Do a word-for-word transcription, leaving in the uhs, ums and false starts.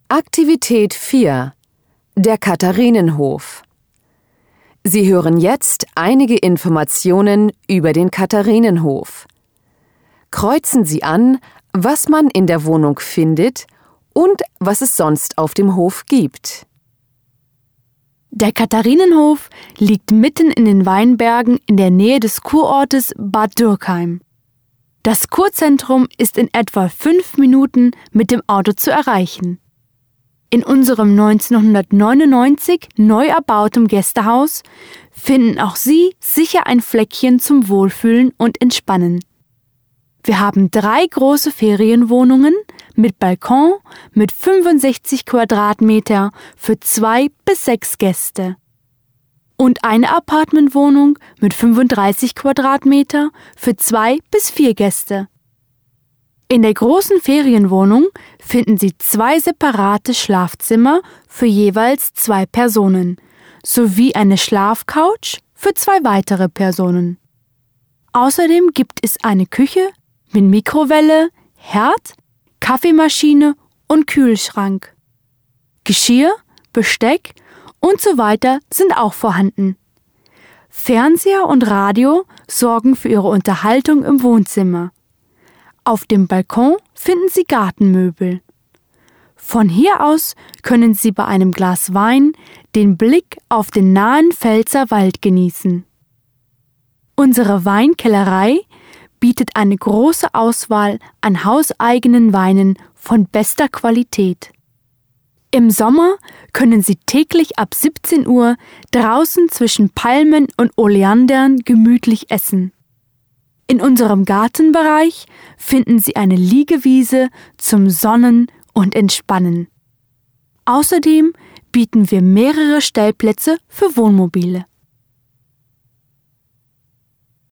Aktivität vier. Der Katharinenhof. Sie hören jetzt einige Informationen über den Katharinenhof. Kreuzen Sie an, was man in der Wohnung findet und was es sonst auf dem Hof gibt. Der Katharinenhof liegt mitten in den Weinbergen in der Nähe des Kurortes Bad Dürkheim. Das Kurzentrum ist in etwa fünf Minuten mit dem Auto zu erreichen. In unserem neunzehnhundertneunundneunzig neu erbautem Gästehaus finden auch Sie sicher ein Fleckchen zum Wohlfühlen und Entspannen. Wir haben drei große Ferienwohnungen mit Balkon mit fünfundsechzig Quadratmeter für zwei bis sechs Gäste und eine Apartmentwohnung mit fünfunddreißig Quadratmeter für zwei bis vier Gäste. In der großen Ferienwohnung finden Sie zwei separate Schlafzimmer für jeweils zwei Personen sowie eine Schlafcouch für zwei weitere Personen. Außerdem gibt es eine Küche mit Mikrowelle, Herd, Kaffeemaschine und Kühlschrank. Geschirr, Besteck und so weiter sind auch vorhanden. Fernseher und Radio sorgen für Ihre Unterhaltung im Wohnzimmer. Auf dem Balkon finden Sie Gartenmöbel. Von hier aus können Sie bei einem Glas Wein den Blick auf den nahen Pfälzer Wald genießen. Unsere Weinkellerei bietet eine große Auswahl an hauseigenen Weinen von bester Qualität. Im Sommer können Sie täglich ab siebzehn Uhr draußen zwischen Palmen und Oleandern gemütlich essen. In unserem Gartenbereich finden Sie eine Liegewiese zum Sonnen und Entspannen. Außerdem bieten wir mehrere Stellplätze für Wohnmobile.